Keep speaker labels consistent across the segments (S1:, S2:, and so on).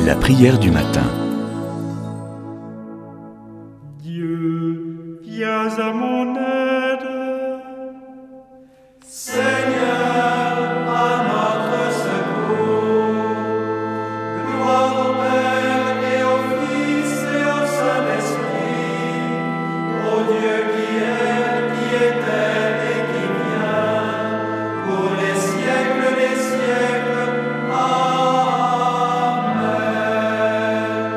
S1: La prière du matin.
S2: Dieu, viens à mon aide.
S3: Seigneur, à notre secours. Gloire au Père et au Fils et au Saint-Esprit, au Dieu qui est, qui était et qui vient, pour les siècles des siècles. Amen.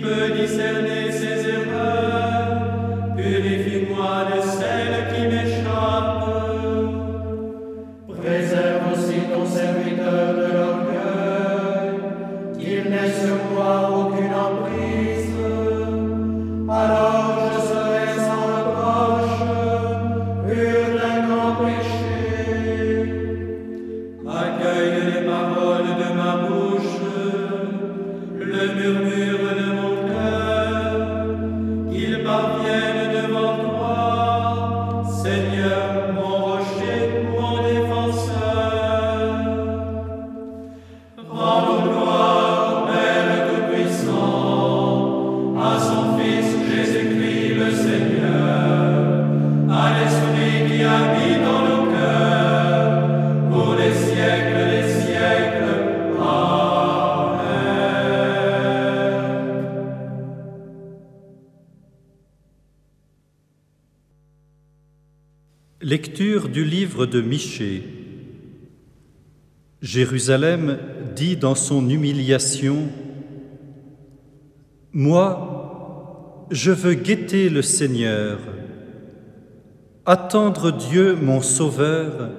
S3: peut discerner ses erreurs, purifie-moi de celles qui m'échappent. Préserve aussi ton serviteur de l'orgueil, qu'il n'ait sur moi aucune emprise. Alors je serai sans reproche, pur d'un grand péché. Accueille les paroles de ma bouche, le murmure de mon cœur, qu'ils parviennent devant toi, Seigneur, mon rocher, mon défenseur. Rends gloire au Père Tout-Puissant, à son Fils Jésus-Christ le Seigneur, à l'Esprit qui habite dans nos cœurs, pour les siècles des siècles. Amen.
S1: Lecture du livre de Michée. Jérusalem dit dans son humiliation : « Moi, je veux guetter le Seigneur, attendre Dieu mon Sauveur.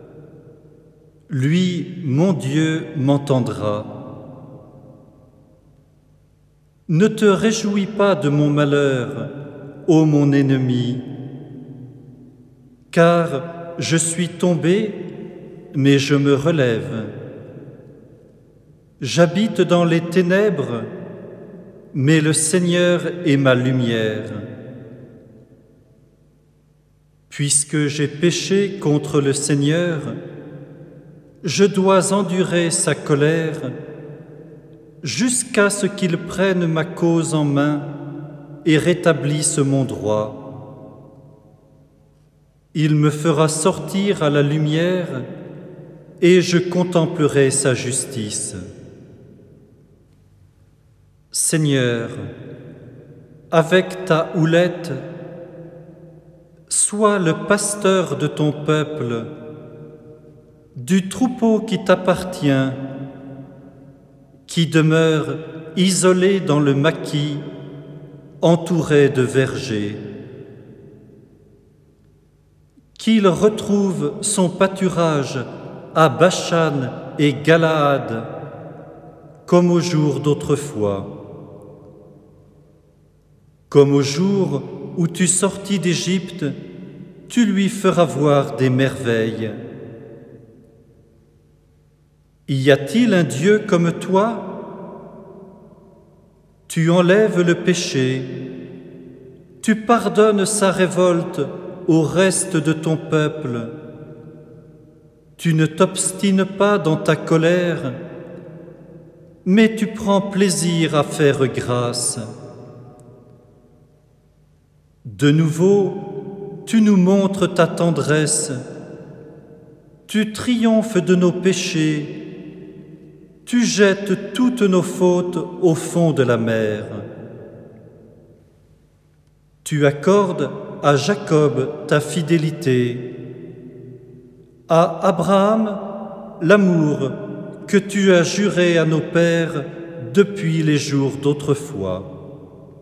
S1: Lui, mon Dieu, m'entendra. Ne te réjouis pas de mon malheur, ô mon ennemi, car je suis tombé, mais je me relève. J'habite dans les ténèbres, mais le Seigneur est ma lumière. Puisque j'ai péché contre le Seigneur, je dois endurer sa colère jusqu'à ce qu'il prenne ma cause en main et rétablisse mon droit. Il me fera sortir à la lumière et je contemplerai sa justice. Seigneur, avec ta houlette, sois le pasteur de ton peuple, du troupeau qui t'appartient, qui demeure isolé dans le maquis, entouré de vergers. Qu'il retrouve son pâturage à Bashan et Galaad, comme au jour d'autrefois. Comme au jour où tu sortis d'Égypte, tu lui feras voir des merveilles. Y a-t-il un Dieu comme toi? Tu enlèves le péché, tu pardonnes sa révolte au reste de ton peuple. Tu ne t'obstines pas dans ta colère, mais tu prends plaisir à faire grâce. De nouveau, tu nous montres ta tendresse, tu triomphes de nos péchés, tu jettes toutes nos fautes au fond de la mer. Tu accordes à Jacob ta fidélité, à Abraham l'amour que tu as juré à nos pères depuis les jours d'autrefois.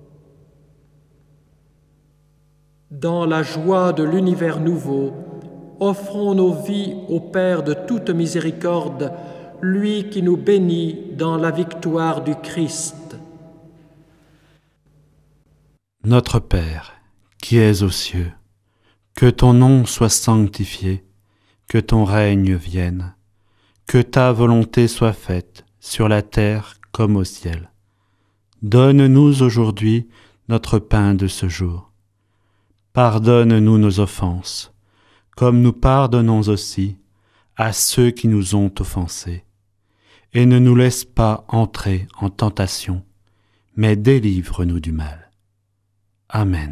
S4: Dans la joie de l'univers nouveau, offrons nos vies au Père de toute miséricorde, lui qui nous bénit dans la victoire du Christ.
S5: Notre Père, qui es aux cieux, que ton nom soit sanctifié, que ton règne vienne, que ta volonté soit faite sur la terre comme au ciel. Donne-nous aujourd'hui notre pain de ce jour. Pardonne-nous nos offenses, comme nous pardonnons aussi à ceux qui nous ont offensés. Et ne nous laisse pas entrer en tentation, mais délivre-nous du mal. Amen.